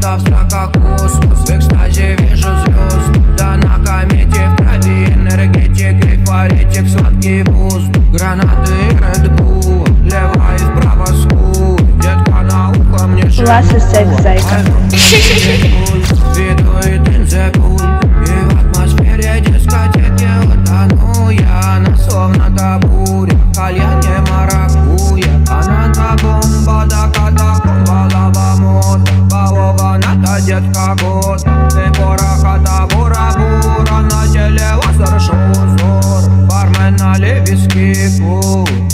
вода в строках космос. В экстазе вижу звезд, да на комете в крови энергетик, грейпфоритик, сладкий воздух. Гранаты и Red Bull, лево и вправо скул. Детка на ухо мне Класса секс, зайка. Видует инзекул, и в атмосфере дискотеки утону я. Она словно табуря, кальяне маракуя. Она та бомба, да катакомба, лава мода. Балова ната, детка год. Ты пороха, табура, бура. На теле лазер, шоу зор. Бармен, налей виски, фу.